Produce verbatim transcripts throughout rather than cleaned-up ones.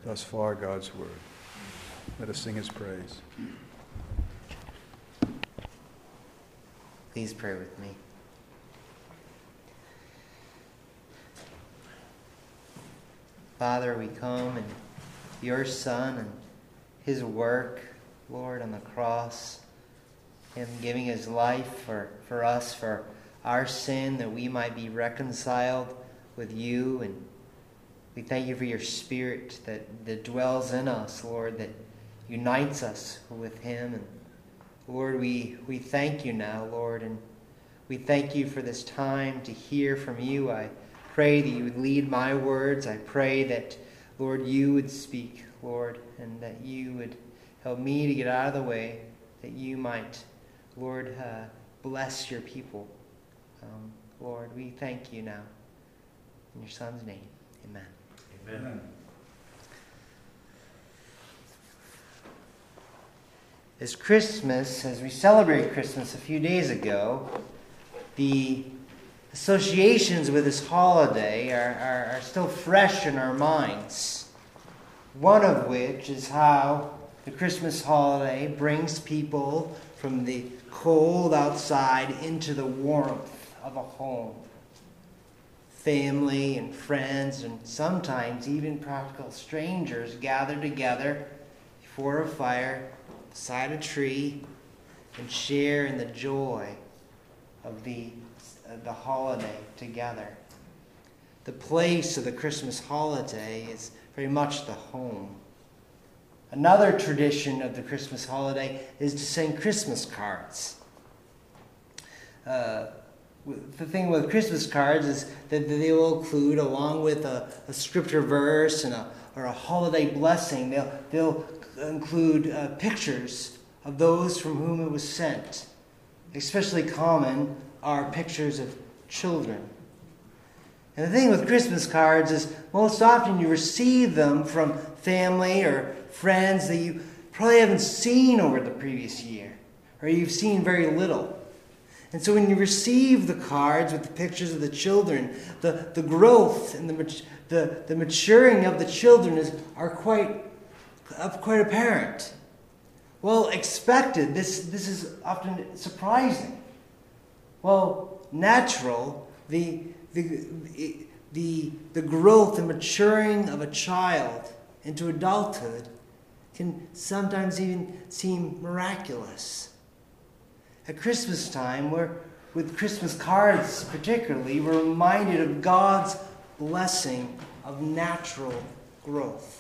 Thus far, God's word. Let us sing his praise. Please pray with me. Father, we come and your Son and his work, Lord, on the cross, him giving his life for, for us, for our sin, that we might be reconciled with you. And we thank you for your Spirit that, that dwells in us, Lord, that unites us with him. And Lord, we, we thank you now, Lord, and we thank you for this time to hear from you. I pray that you would lead my words. I pray that, Lord, you would speak, Lord, and that you would help me to get out of the way, that you might, Lord, uh, bless your people. Um, Lord, we thank you now. In your Son's name, amen. Amen. As Christmas, as we celebrate Christmas a few days ago, the associations with this holiday are, are, are still fresh in our minds. One of which is how the Christmas holiday brings people from the cold outside into the warmth of a home. Family and friends and sometimes even practical strangers gather together before a fire, beside a tree, and share in the joy of the, uh, the holiday together. The place of the Christmas holiday is very much the home. Another tradition of the Christmas holiday is to send Christmas cards. Uh, the thing with Christmas cards is that they will include, along with a, a scripture verse and a, or a holiday blessing, they'll, they'll include uh, pictures of those from whom it was sent. Especially common are pictures of children. And the thing with Christmas cards is most often you receive them from family or friends that you probably haven't seen over the previous year, or you've seen very little. And so when you receive the cards with the pictures of the children, the, the growth and the, the, the maturing of the children is are quite, uh, quite apparent. Well, expected. This, this is often surprising. Well, natural. The, the, the, the growth and maturing of a child into adulthood can sometimes even seem miraculous. At Christmas time, we're, with Christmas cards particularly, we're reminded of God's blessing of natural growth.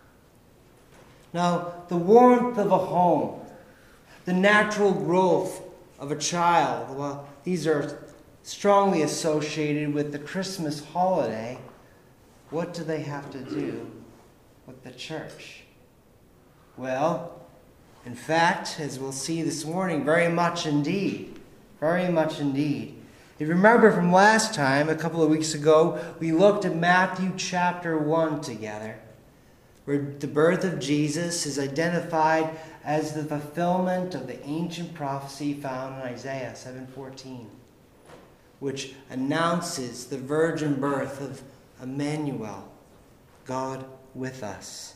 Now, the warmth of a home, the natural growth of a child, well, these are strongly associated with the Christmas holiday. What do they have to do with the church? Well, in fact, as we'll see this morning, very much indeed. Very much indeed. If you remember from last time, a couple of weeks ago, we looked at Matthew chapter one together, where the birth of Jesus is identified as the fulfillment of the ancient prophecy found in Isaiah seven fourteen, which announces the virgin birth of Emmanuel, God with us.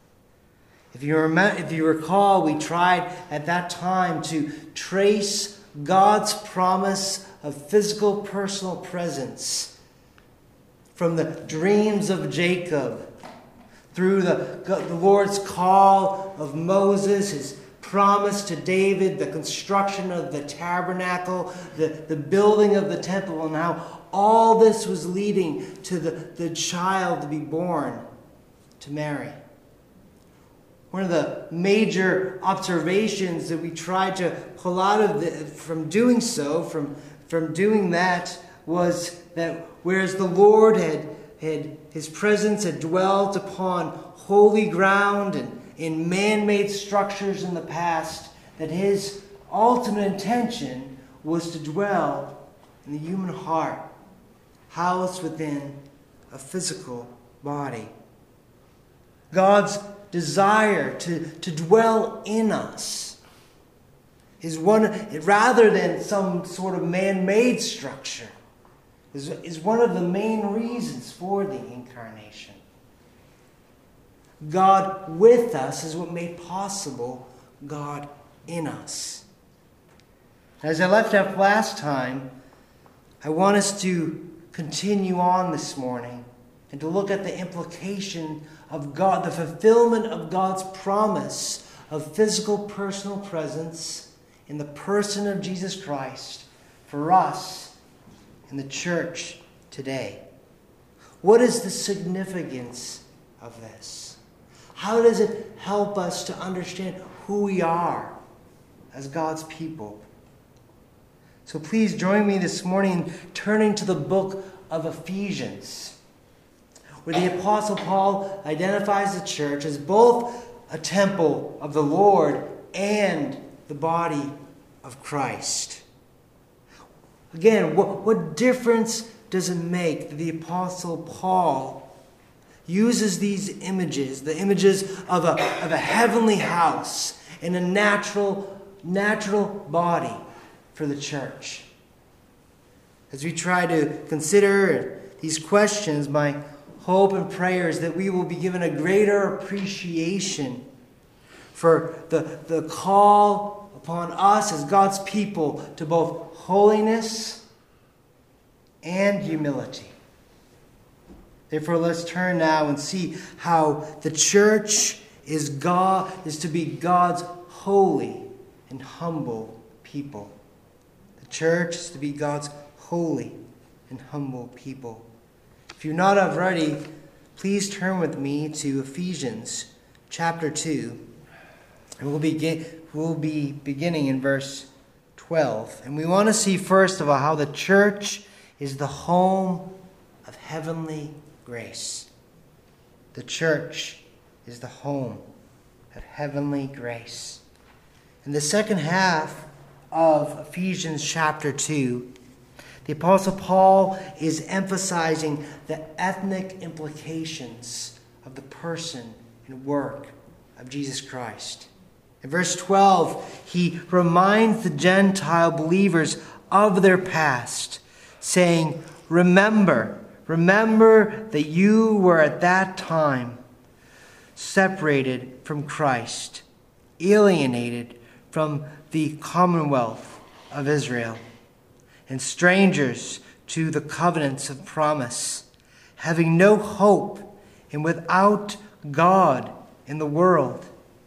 If you remember, if you recall, we tried at that time to trace God's promise of physical personal presence from the dreams of Jacob through the, the Lord's call of Moses, his promise to David, the construction of the tabernacle, the, the building of the temple, and how all this was leading to the, the child to be born to Mary. One of the major observations that we tried to pull out of the, from doing so, from, from doing that, was that whereas the Lord had, had his presence had dwelt upon holy ground and in man-made structures in the past, that his ultimate intention was to dwell in the human heart, housed within a physical body. God's desire to, to dwell in us is one, rather than some sort of man-made structure, is, is one of the main reasons for the incarnation. God with us is what made possible God in us. As I left off last time, I want us to continue on this morning and to look at the implication of God, the fulfillment of God's promise of physical personal presence in the person of Jesus Christ for us in the church today. What is the significance of this? How does it help us to understand who we are as God's people? So please join me this morning turning to the book of Ephesians, where the Apostle Paul identifies the church as both a temple of the Lord and the body of Christ. Again, what, what difference does it make that the Apostle Paul uses these images, the images of a, of a heavenly house and a natural, natural body for the church? As we try to consider these questions, my hope and prayer is that we will be given a greater appreciation for the, the call upon us as God's people to both holiness and humility. Therefore, let's turn now and see how the church is God is to be God's holy and humble people. The church is to be God's holy and humble people. If you're not already, please turn with me to Ephesians chapter two. And we'll begin we'll be beginning in verse twelve. And we want to see first of all how the church is the home of heavenly grace. The church is the home of heavenly grace. In the second half of Ephesians chapter two, the Apostle Paul is emphasizing the ethnic implications of the person and work of Jesus Christ. In verse twelve, he reminds the Gentile believers of their past, saying, Remember, remember that you were at that time separated from Christ, alienated from the commonwealth of Israel, and strangers to the covenants of promise, having no hope and without God in the world.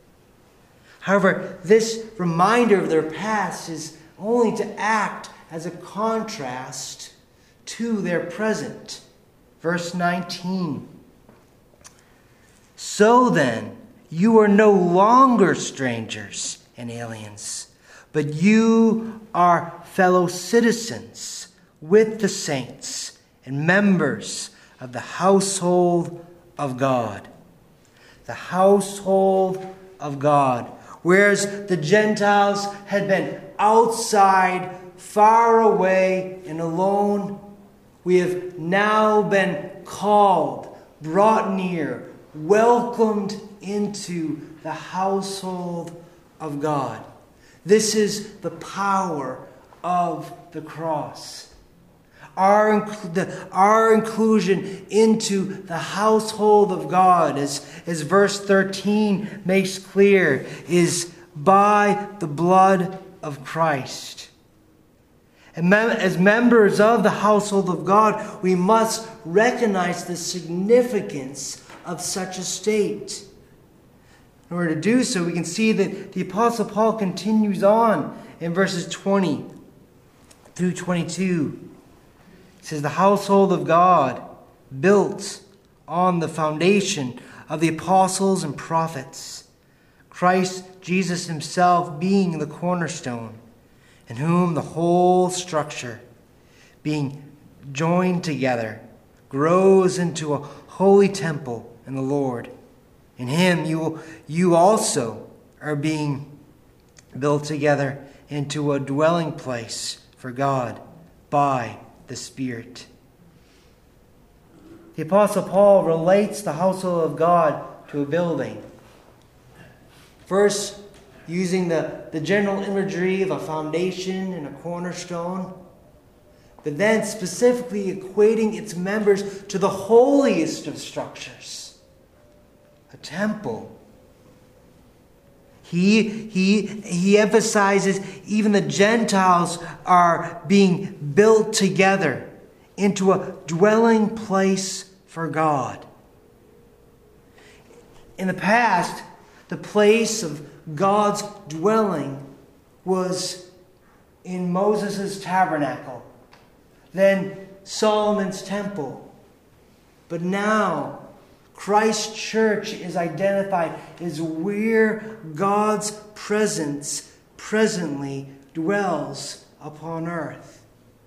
However, this reminder of their past is only to act as a contrast to their present. Verse nineteen. So then, you are no longer strangers and aliens, but you are fellow citizens with the saints and members of the household of God. The household of God. Whereas the Gentiles had been outside, far away and alone, we have now been called, brought near, welcomed into the household of God. This is the power of the cross. Our, inc- the, our inclusion into the household of God, as, as verse thirteen makes clear, is by the blood of Christ. And mem- as members of the household of God, we must recognize the significance of such a state. In order to do so, we can see that the Apostle Paul continues on in verses twenty through twenty-two. It says, the household of God, built on the foundation of the apostles and prophets, Christ Jesus himself being the cornerstone, in whom the whole structure, being joined together, grows into a holy temple in the Lord. In him you, you also are being built together into a dwelling place for God by the Spirit. The Apostle Paul relates the household of God to a building. First, using the, the general imagery of a foundation and a cornerstone, but then specifically equating its members to the holiest of structures, a temple. He, he, he emphasizes even the Gentiles are being built together into a dwelling place for God. In the past, the place of God's dwelling was in Moses' tabernacle, then Solomon's temple. But now, Christ's church is identified as where God's presence presently dwells upon earth.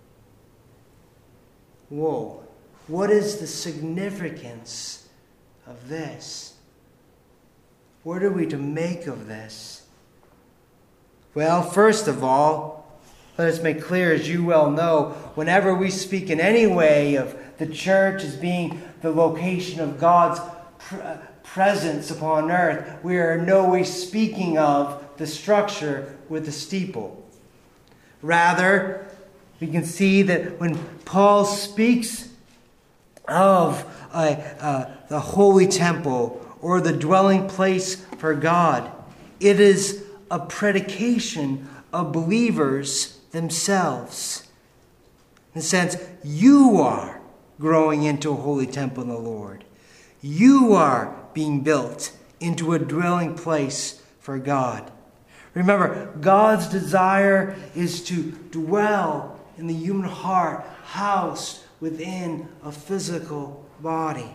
Whoa, what is the significance of this? What are we to make of this? Well, first of all, let us make clear, as you well know, whenever we speak in any way of the church as being the location of God's pr- presence upon earth, we are in no way speaking of the structure with the steeple. Rather, we can see that when Paul speaks of uh, uh, the holy temple or the dwelling place for God, it is a predication of believers themselves. In a sense, you are growing into a holy temple in the Lord. You are being built into a dwelling place for God. Remember, God's desire is to dwell in the human heart, housed within a physical body.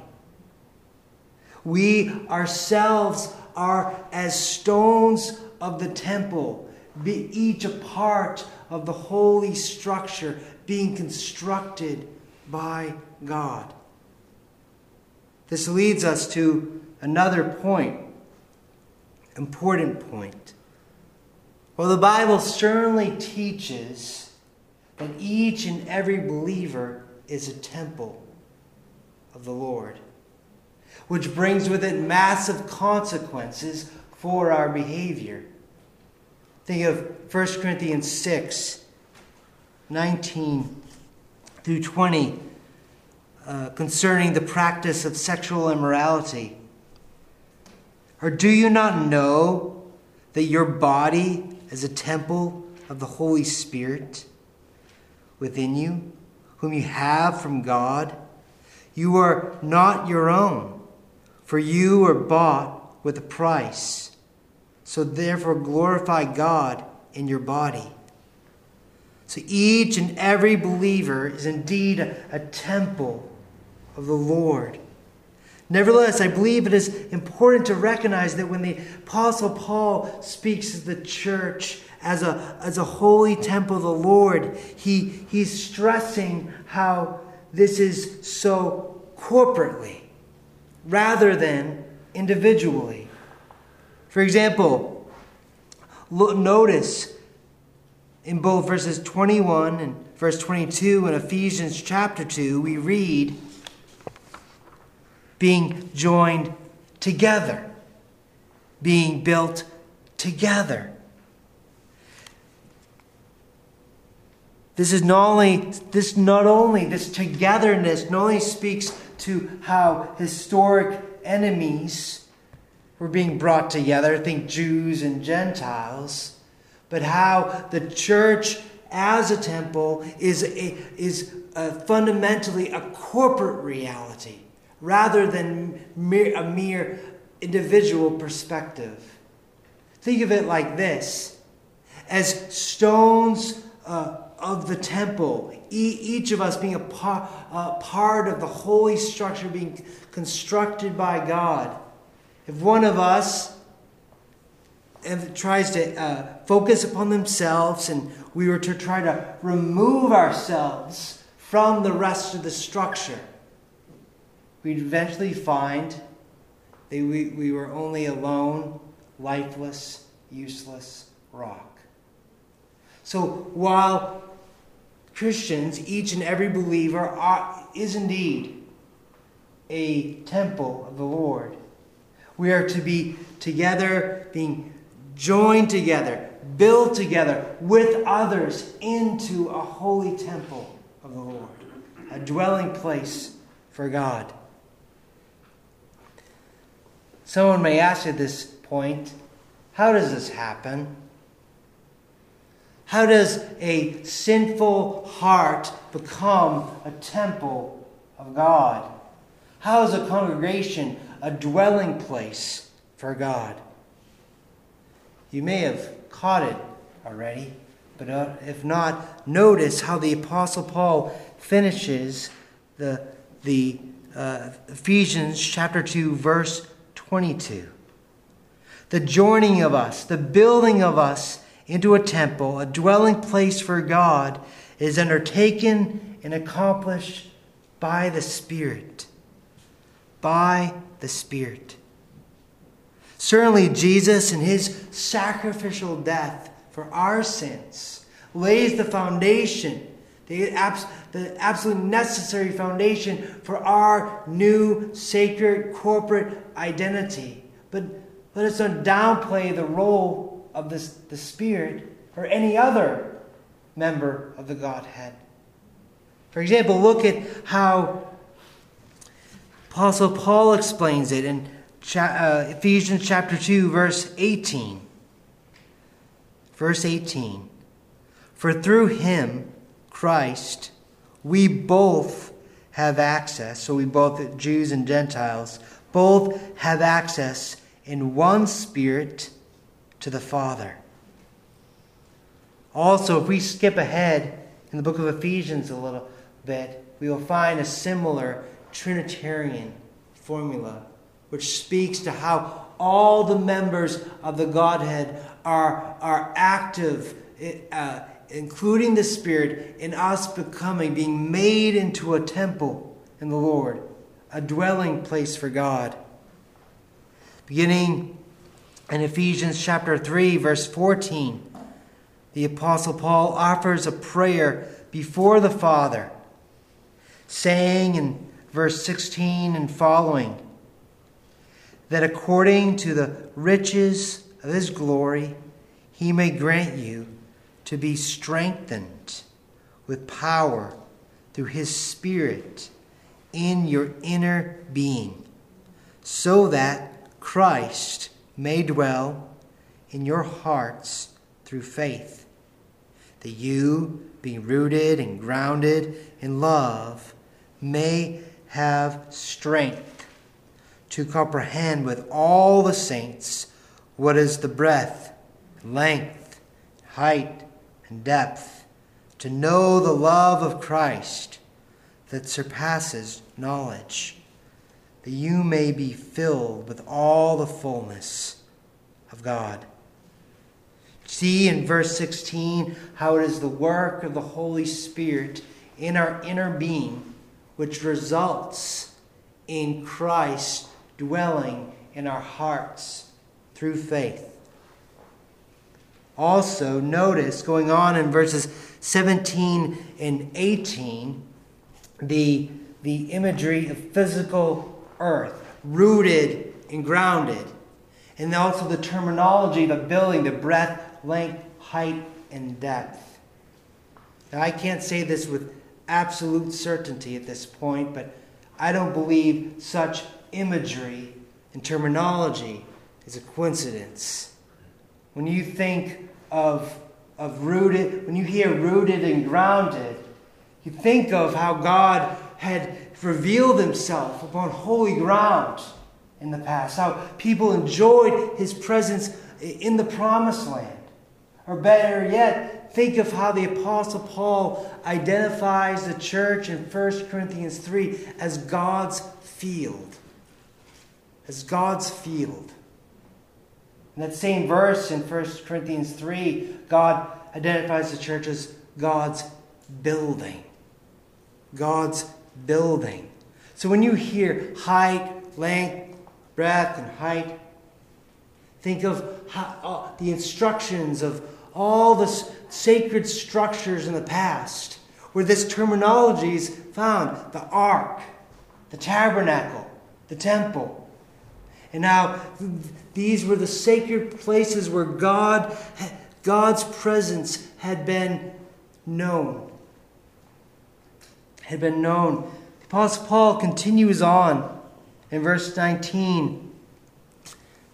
We ourselves are as stones of the temple, be each a part of the holy structure being constructed by God. This leads us to another point, important point. Well, the Bible certainly teaches that each and every believer is a temple of the Lord, which brings with it massive consequences for our behavior. Think of First Corinthians six, nineteen through twenty, uh, concerning the practice of sexual immorality. Or do you not know that your body is a temple of the Holy Spirit within you, whom you have from God? You are not your own, for you are bought with a price. So therefore glorify God in your body. So each and every believer is indeed a, a temple of the Lord. Nevertheless, I believe it is important to recognize that when the Apostle Paul speaks of the church as a, as a holy temple of the Lord, he, he's stressing how this is so corporately rather than individually. For example, notice in both verses twenty-one and verse twenty-two in Ephesians chapter two, we read, being joined together, being built together. This is not only this not only this togetherness not only speaks to how historic enemies were being brought together, think Jews and Gentiles, but how the church as a temple is a, is a fundamentally a corporate reality rather than mere, a mere individual perspective. Think of it like this. As stones uh, of the temple, e- each of us being a par- uh, part of the holy structure being constructed by God. If one of us tries to uh, focus upon themselves and we were to try to remove ourselves from the rest of the structure, we'd eventually find that we, we were only a lone, lifeless, useless rock. So while Christians, each and every believer, are, is indeed a temple of the Lord, we are to be together, being joined together, built together with others into a holy temple of the Lord, a dwelling place for God. Someone may ask at this point, how does this happen? How does a sinful heart become a temple of God? How is a congregation a dwelling place for God? You may have caught it already, but uh, if not, notice how the Apostle Paul finishes the, the uh, Ephesians chapter two, verse twenty-two. The joining of us, the building of us into a temple, a dwelling place for God, is undertaken and accomplished by the Spirit. By the Spirit. Certainly Jesus, in his sacrificial death for our sins, lays the foundation, the, abs- the absolute necessary foundation for our new sacred corporate identity. But let us not downplay the role of this, the Spirit or any other member of the Godhead. For example, look at how Apostle Paul explains it in uh, Ephesians chapter two, verse eighteen. Verse eighteen. For through him, Christ, we both have access, so we both, Jews and Gentiles, both have access in one Spirit to the Father. Also, if we skip ahead in the book of Ephesians a little bit, we will find a similar Trinitarian formula, which speaks to how all the members of the Godhead are, are active, uh, including the Spirit, in us becoming, being made into a temple in the Lord, a dwelling place for God. Beginning in Ephesians chapter three, verse fourteen, the Apostle Paul offers a prayer before the Father, saying in verse sixteen and following, that according to the riches of his glory, he may grant you to be strengthened with power through his Spirit in your inner being, so that Christ may dwell in your hearts through faith, that you, being rooted and grounded in love, may have strength to comprehend with all the saints what is the breadth, length, height, and depth, to know the love of Christ that surpasses knowledge, that you may be filled with all the fullness of God. See in verse sixteen how it is the work of the Holy Spirit in our inner being which results in Christ dwelling in our hearts through faith. Also, notice going on in verses seventeen and eighteen, the, the imagery of physical earth, rooted and grounded. And also the terminology, the building, the breadth, length, height, and depth. Now, I can't say this with absolute certainty at this point, but I don't believe such imagery and terminology is a coincidence. When you think of, of rooted, when you hear rooted and grounded, you think of how God had revealed himself upon holy ground in the past, how people enjoyed his presence in the promised land. Or better yet, think of how the Apostle Paul identifies the church in First Corinthians three as God's field. As God's field. In that same verse in First Corinthians three, God identifies the church as God's building. God's building. So when you hear height, length, breadth, and height, think of how, uh, the instructions of all the s- sacred structures in the past, where this terminology is found. The ark, the tabernacle, the temple. And now these were the sacred places where God, God's presence had been known. Had been known. The Apostle Paul continues on in verse nineteen.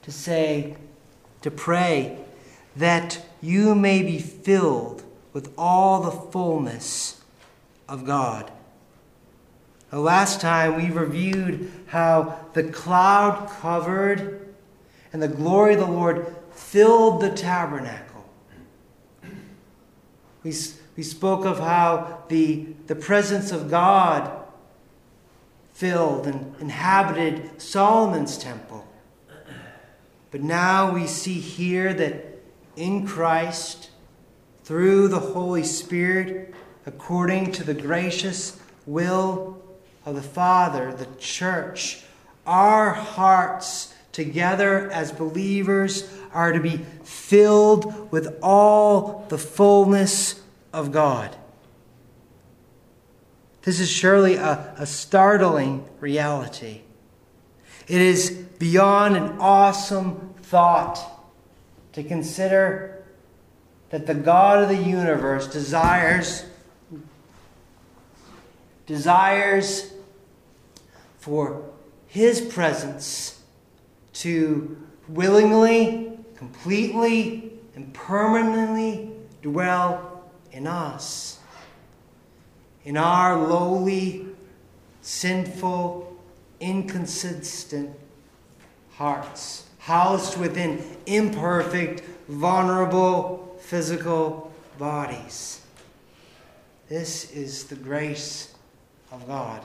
to say, to pray, that you may be filled with all the fullness of God. The last time we reviewed how the cloud covered and the glory of the Lord filled the tabernacle. We, we spoke of how the, the presence of God filled and inhabited Solomon's temple. But now we see here that in Christ, through the Holy Spirit, according to the gracious will of the Father, the church, our hearts together as believers are to be filled with all the fullness of God. This is surely a, a startling reality. It is beyond an awesome thought to consider that the God of the universe desires, desires for his presence to willingly, completely, and permanently dwell in us. In our lowly, sinful, inconsistent hearts, housed within imperfect, vulnerable, physical bodies. This is the grace of God.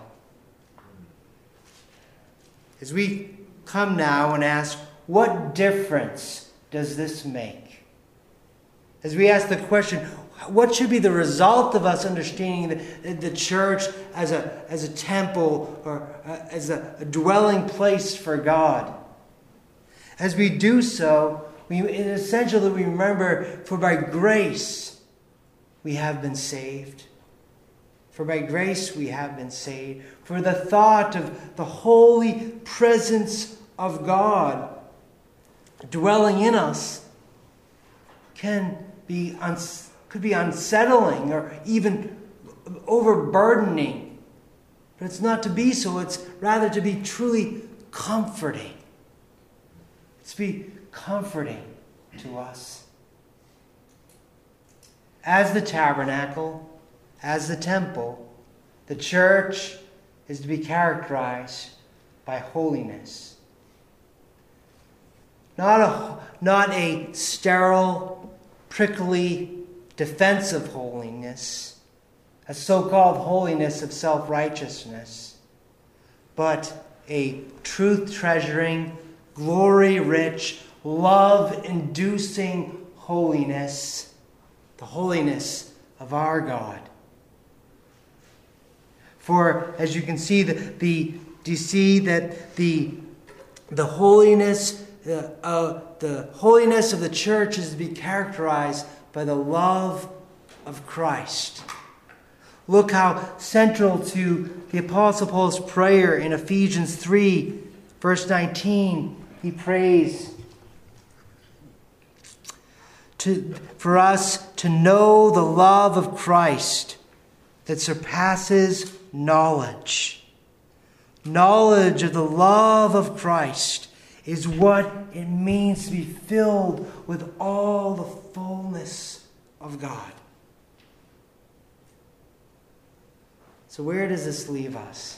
As we come now and ask, what difference does this make? As we ask the question, what should be the result of us understanding the, the church as a, as a temple or as a, a dwelling place for God? As we do so, we, it is essential that we remember, for by grace we have been saved. For by grace we have been saved. For the thought of the holy presence of God dwelling in us can be uns- could be unsettling or even overburdening. But it's not to be so. It's rather to be truly comforting. It's to be comforting to us. As the tabernacle, as the temple, the church is to be characterized by holiness. Not a, not a sterile, prickly, defensive holiness, a so-called holiness of self-righteousness, but a truth-treasuring, glory-rich, love-inducing holiness, the holiness of our God. For as you can see, the, the do you see that the the holiness uh, uh, the holiness of the church is to be characterized by the love of Christ. Look how central to the Apostle Paul's prayer in Ephesians three, verse nineteen, he prays to, for us to know the love of Christ that surpasses knowledge. Knowledge of the love of Christ is what it means to be filled with all the fullness of God. So where does this leave us?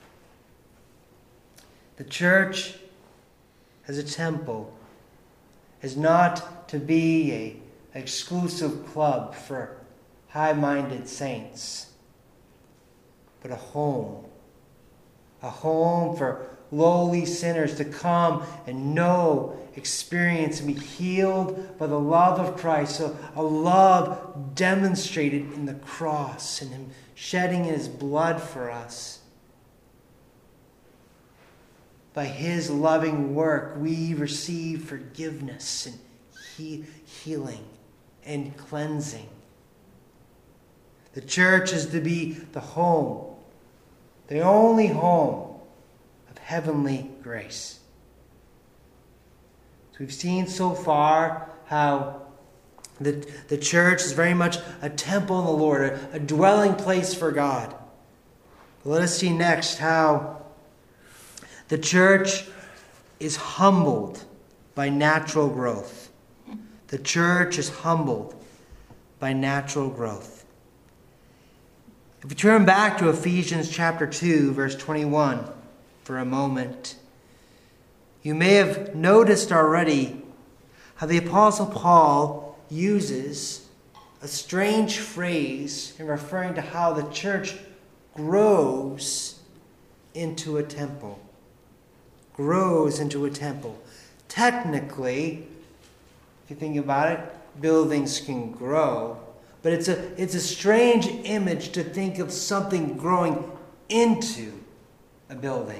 The church as a temple is not to be an exclusive club for high-minded saints, but a home. A home for lowly sinners to come and know, experience, and be healed by the love of Christ. So a love demonstrated in the cross and Him shedding His blood for us. By His loving work, we receive forgiveness and he- healing and cleansing. The church is to be the home, the only home of heavenly grace. So we've seen so far how the, the church is very much a temple in the Lord, a, a dwelling place for God. But let us see next how the church is humbled by natural growth. The church is humbled by natural growth. If we turn back to Ephesians chapter two, verse twenty-one for a moment, you may have noticed already how the Apostle Paul uses a strange phrase in referring to how the church grows into a temple. Grows into a temple. Technically, if you think about it, buildings can grow, but it's a it's a strange image to think of something growing into a building.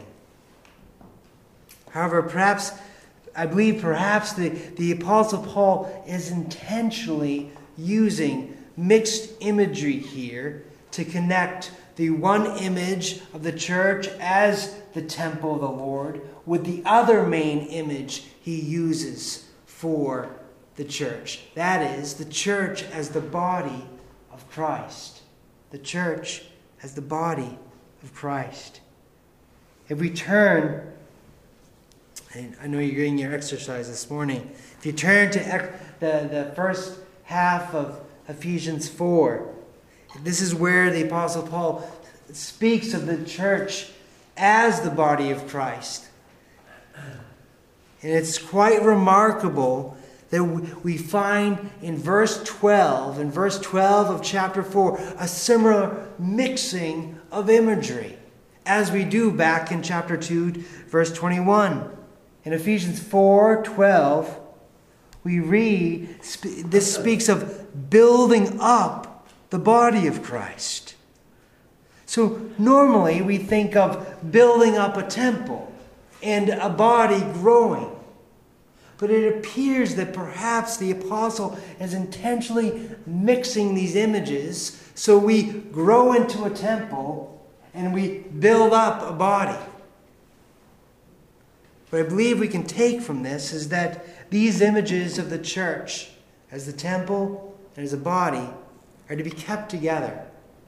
However, perhaps, I believe perhaps the, the Apostle Paul is intentionally using mixed imagery here to connect the one image of the church as the temple of the Lord with the other main image he uses for the church. That is, the church as the body of Christ. The church as the body of Christ. If we turn, and I know you're getting your exercise this morning, if you turn to the, the first half of Ephesians four, this is where the Apostle Paul speaks of the church as the body of Christ. And it's quite remarkable that we find in verse twelve, in verse twelve of chapter four, a similar mixing of imagery as we do back in chapter two, verse twenty-one. In Ephesians four twelve, we read, this speaks of building up the body of Christ. So normally we think of building up a temple and a body growing. But it appears that perhaps the apostle is intentionally mixing these images so we grow into a temple and we build up a body. What I believe we can take from this is that these images of the church as the temple and as a body are to be kept together.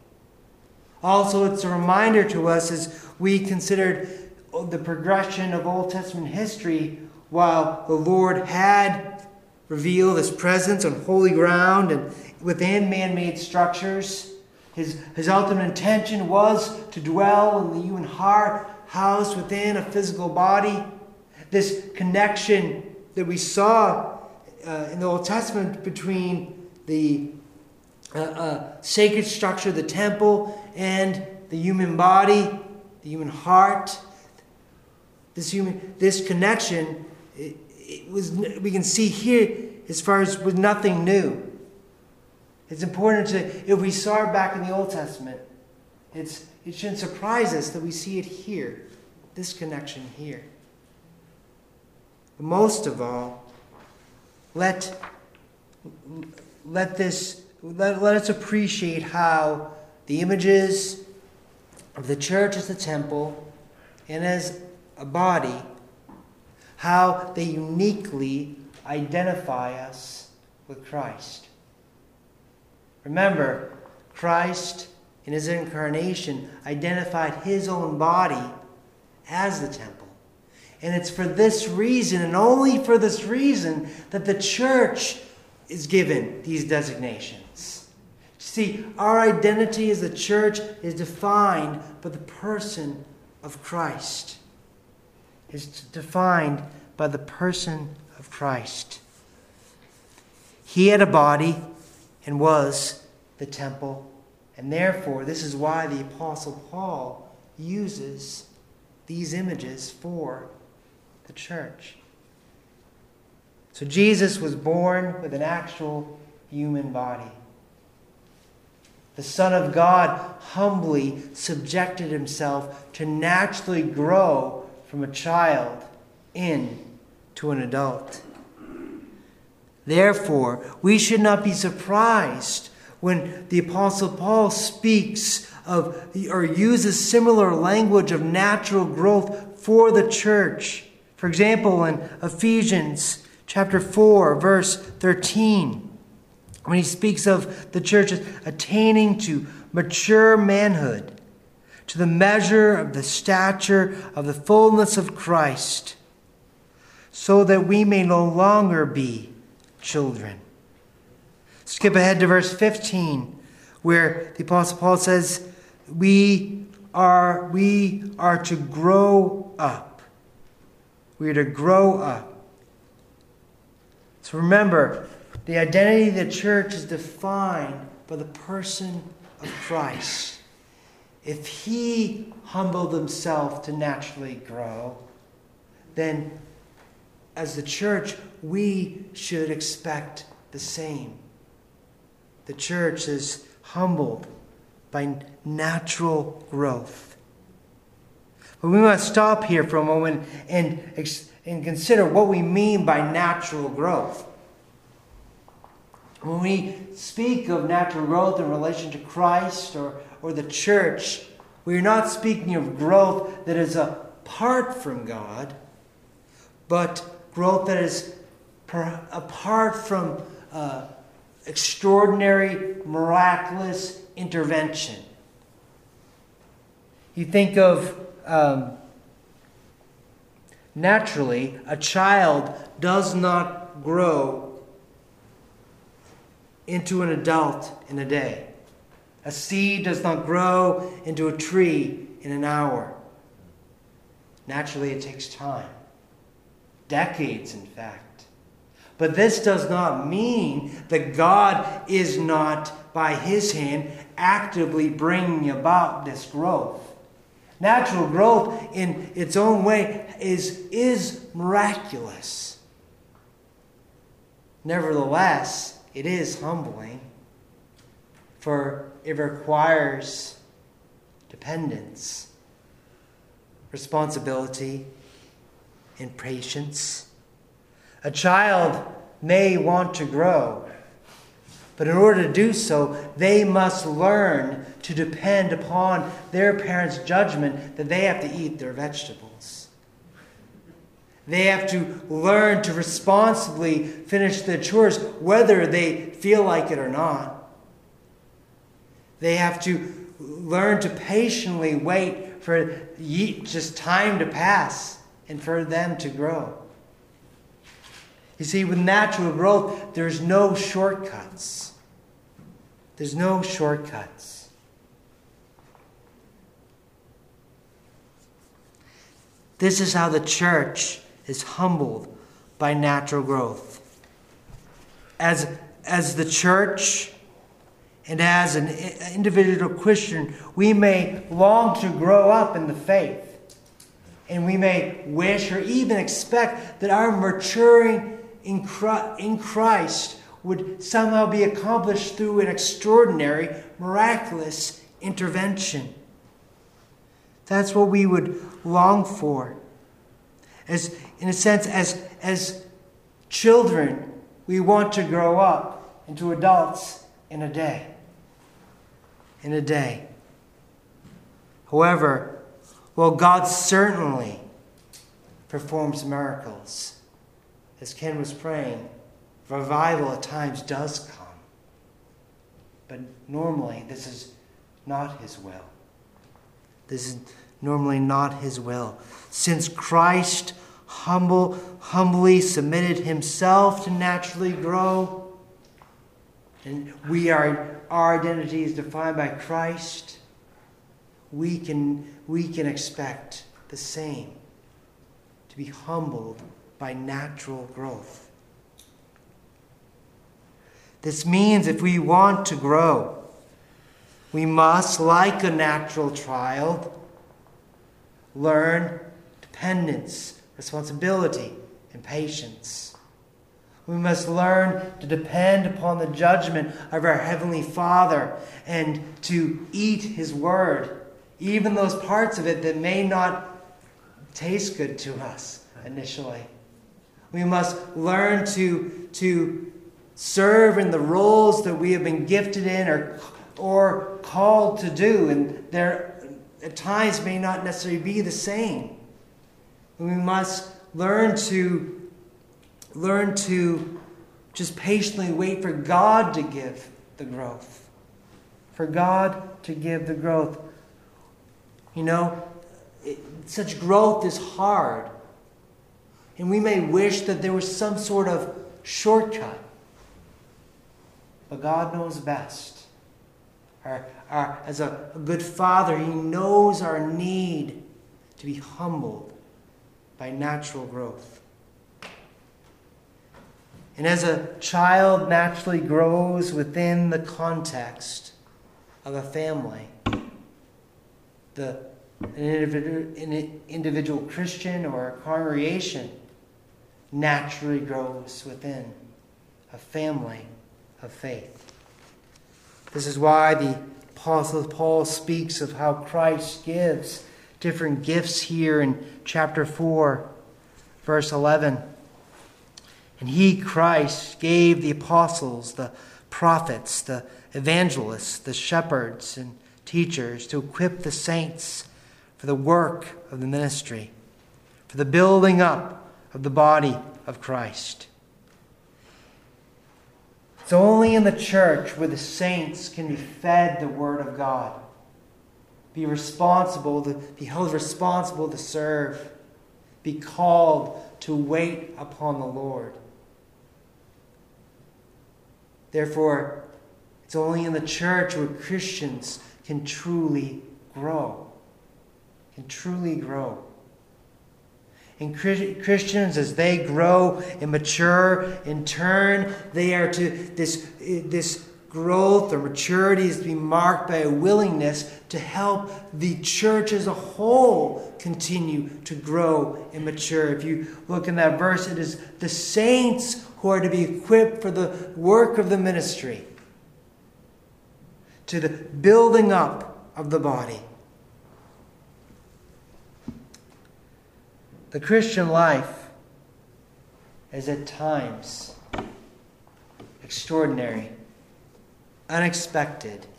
Also, it's a reminder to us as we considered the progression of Old Testament history. While the Lord had revealed His presence on holy ground and within man-made structures, His, his ultimate intention was to dwell in the human heart, housed within a physical body. This connection that we saw uh, in the Old Testament between the uh, uh, sacred structure of the temple and the human body, the human heart, this human, this connection. It, it was, we can see here as far as was nothing new. It's important to, if we saw it back in the Old Testament, it's, it shouldn't surprise us that we see it here, this connection here. But most of all, let, let, this, let, let us appreciate how the images of the church as the temple and as a body, how they uniquely identify us with Christ. Remember, Christ in His incarnation identified His own body as the temple. And it's for this reason, and only for this reason, that the church is given these designations. See, our identity as the church is defined by the person of Christ. Is defined by the person of Christ. He had a body and was the temple. And therefore, this is why the Apostle Paul uses these images for the church. So Jesus was born with an actual human body. The Son of God humbly subjected Himself to naturally grow from a child into an adult. Therefore, we should not be surprised when the Apostle Paul speaks of or uses similar language of natural growth for the church. For example, in Ephesians chapter four, verse thirteen, when he speaks of the church attaining to mature manhood, to the measure of the stature of the fullness of Christ, so that we may no longer be children. Skip ahead to verse fifteen, where the Apostle Paul says, we are, we are to grow up. We are to grow up. So remember, the identity of the church is defined by the person of Christ. If he humbled himself to naturally grow, then as the church, we should expect the same. The church is humbled by natural growth. But we must stop here for a moment and, and consider what we mean by natural growth. When we speak of natural growth in relation to Christ or, or the church, we are not speaking of growth that is apart from God, but growth that is per, apart from uh, extraordinary, miraculous intervention. You think of, um, naturally, a child does not grow into an adult in a day. A seed does not grow into a tree in an hour. Naturally, it takes time. Decades, in fact. But this does not mean that God is not, by his hand, actively bringing about this growth. Natural growth in its own way is, is miraculous. Nevertheless, it is humbling, for it requires dependence, responsibility, and patience. A child may want to grow, but in order to do so, they must learn to depend upon their parents' judgment that they have to eat their vegetables. They have to learn to responsibly finish their chores, whether they feel like it or not. They have to learn to patiently wait for just time to pass and for them to grow. You see, with natural growth, there's no shortcuts. There's no shortcuts. This is how the church is humbled by natural growth. As, as the church and as an individual Christian, we may long to grow up in the faith. And we may wish or even expect that our maturing in Christ would somehow be accomplished through an extraordinary, miraculous intervention. That's what we would long for. As, in a sense, as, as children, we want to grow up into adults in a day. In a day. However, well, God certainly performs miracles. As Ken was praying, revival at times does come. But normally, this is not his will. This is normally not his will. Since Christ humble, humbly submitted himself to naturally grow, and we are, our identity is defined by Christ, we can, we can expect the same, to be humbled by natural growth. This means if we want to grow, we must, like a natural child, learn dependence, responsibility, and patience. We must learn to depend upon the judgment of our Heavenly Father and to eat his word, even those parts of it that may not taste good to us initially. We must learn to, to serve in the roles that we have been gifted in or, or called to do. And there at times may not necessarily be the same. We must learn to, learn to just patiently wait for God to give the growth. For God to give the growth. You know, it, such growth is hard. And we may wish that there was some sort of shortcut. But God knows best. Our, our, as a, a good father, he knows our need to be humbled by natural growth. And as a child naturally grows within the context of a family, the, an, individual, an individual Christian or a congregation naturally grows within a family of faith. This is why the Apostle Paul speaks of how Christ gives different gifts here in chapter four, verse eleven. And he, Christ, gave the apostles, the prophets, the evangelists, the shepherds and teachers to equip the saints for the work of the ministry, for the building up of the body of Christ. It's only in the church where the saints can be fed the Word of God, be responsible, to, be held responsible to serve, be called to wait upon the Lord. Therefore, it's only in the church where Christians can truly grow, can truly grow. And Christians, as they grow and mature, in turn, they are to, this, this growth or maturity is to be marked by a willingness to help the church as a whole continue to grow and mature. If you look in that verse, it is the saints who are to be equipped for the work of the ministry, to the building up of the body. The Christian life is at times extraordinary, unexpected,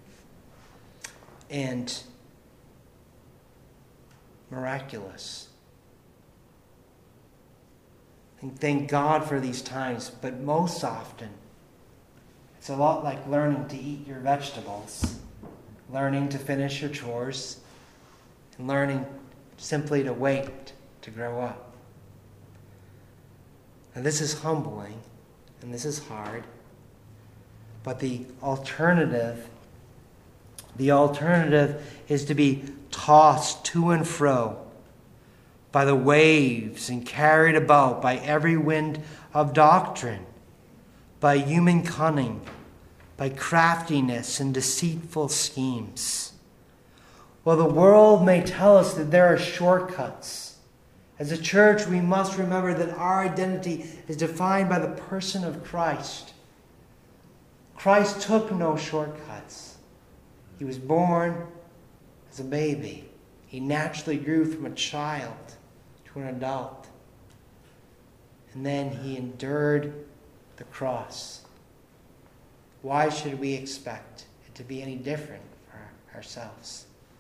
and miraculous. And thank God for these times, but most often it's a lot like learning to eat your vegetables, learning to finish your chores, and learning simply to wait to grow up. And this is humbling, and this is hard, but the alternative, the alternative is to be tossed to and fro by the waves and carried about by every wind of doctrine, by human cunning, by craftiness and deceitful schemes. While the world may tell us that there are shortcuts, as a church, we must remember that our identity is defined by the person of Christ. Christ took no shortcuts. He was born as a baby. He naturally grew from a child to an adult. And then he endured the cross. Why should we expect it to be any different for ourselves?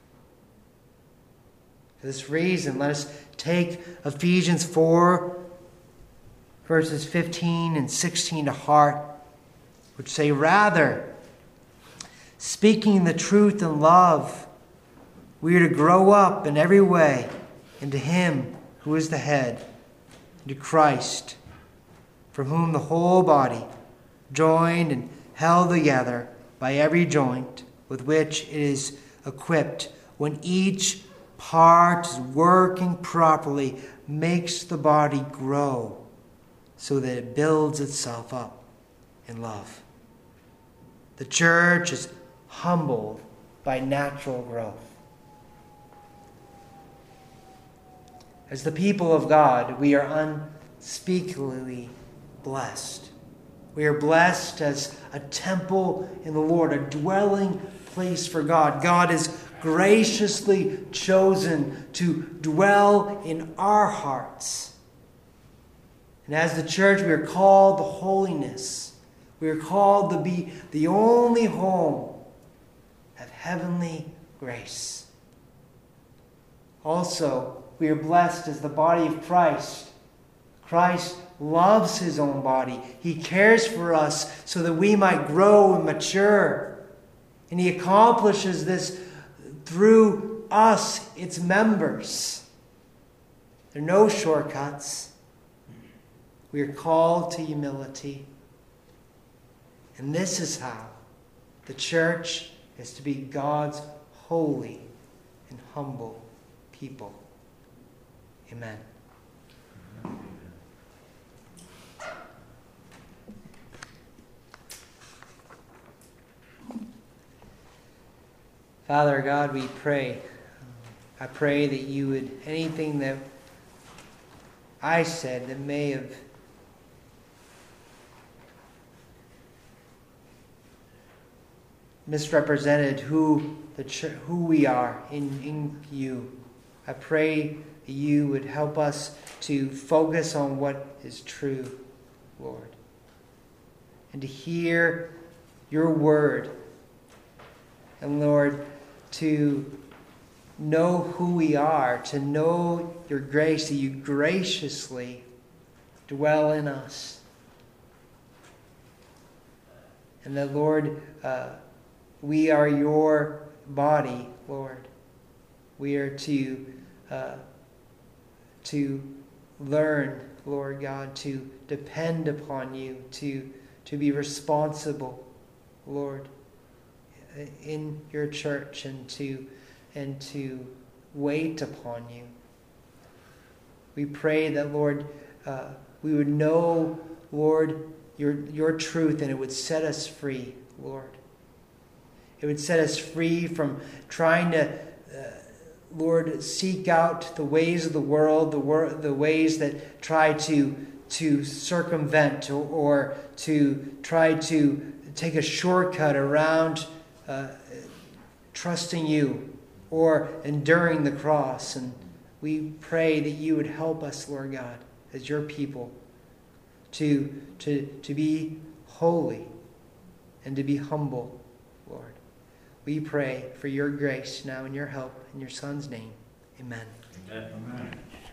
For this reason, let us take Ephesians four, verses fifteen and sixteen to heart, which say, "Rather, speaking the truth in love, we are to grow up in every way into Him who is the head, into Christ, from whom the whole body, joined and held together by every joint with which it is equipped, when each part is working properly, makes the body grow so that it builds itself up in love." The church is humbled by natural growth. As the people of God, we are unspeakably blessed. We are blessed as a temple in the Lord, a dwelling place for God. God is graciously chosen to dwell in our hearts. And as the church, we are called to holiness. We are called to be the only home of heavenly grace. Also, we are blessed as the body of Christ. Christ loves his own body. He cares for us so that we might grow and mature. And he accomplishes this through us, its members. There are no shortcuts. We are called to humility. And this is how the church is to be God's holy and humble people. Amen. Father God, we pray. I pray that you would, anything that I said that may have misrepresented who the ch- who we are in, in you, I pray that you would help us to focus on what is true, Lord, and to hear your word, and Lord, to know who we are, to know your grace, that you graciously dwell in us. And that, Lord, uh, we are your body, Lord. We are to, uh, to learn, Lord God, to depend upon you, to, to be responsible, Lord, in your church, and to and to wait upon you. We pray that, Lord, uh, we would know, Lord, your your truth, and it would set us free, Lord. It would set us free from trying to, uh, Lord, seek out the ways of the world, the wor- the ways that try to to circumvent or, or to try to take a shortcut around uh, trusting you or enduring the cross. And we pray that you would help us, Lord God, as your people, to, to, to be holy and to be humble, Lord. We pray for your grace now and your help in your Son's name. Amen. Amen.